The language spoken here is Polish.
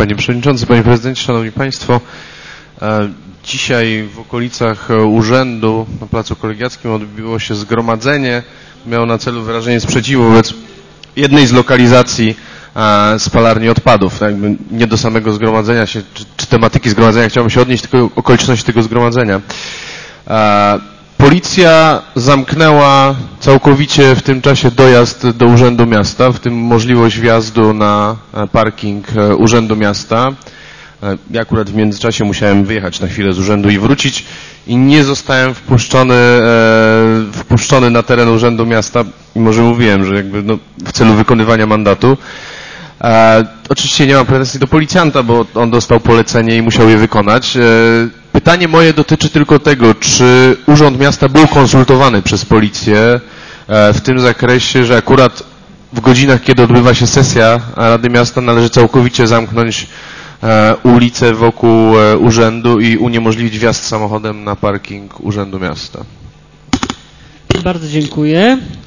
Panie Przewodniczący, Panie Prezydencie, Szanowni Państwo. Dzisiaj w okolicach urzędu na Placu Kolegiackim odbyło się zgromadzenie. Miało na celu wyrażenie sprzeciwu wobec jednej z lokalizacji spalarni odpadów. Jakby nie do samego zgromadzenia się, czy tematyki zgromadzenia chciałbym się odnieść, tylko okoliczności tego zgromadzenia. Policja zamknęła całkowicie w tym czasie dojazd do Urzędu Miasta, w tym możliwość wjazdu na parking Urzędu Miasta. Ja akurat w międzyczasie musiałem wyjechać na chwilę z urzędu i wrócić i nie zostałem wpuszczony na teren Urzędu Miasta, mimo że mówiłem, że jakby w celu wykonywania mandatu. Oczywiście nie mam pretensji do policjanta, bo on dostał polecenie i musiał je wykonać. Pytanie moje dotyczy tylko tego, czy Urząd Miasta był konsultowany przez policję w tym zakresie, że akurat w godzinach, kiedy odbywa się sesja Rady Miasta, należy całkowicie zamknąć ulicę wokół urzędu i uniemożliwić wjazd samochodem na parking Urzędu Miasta. Bardzo dziękuję.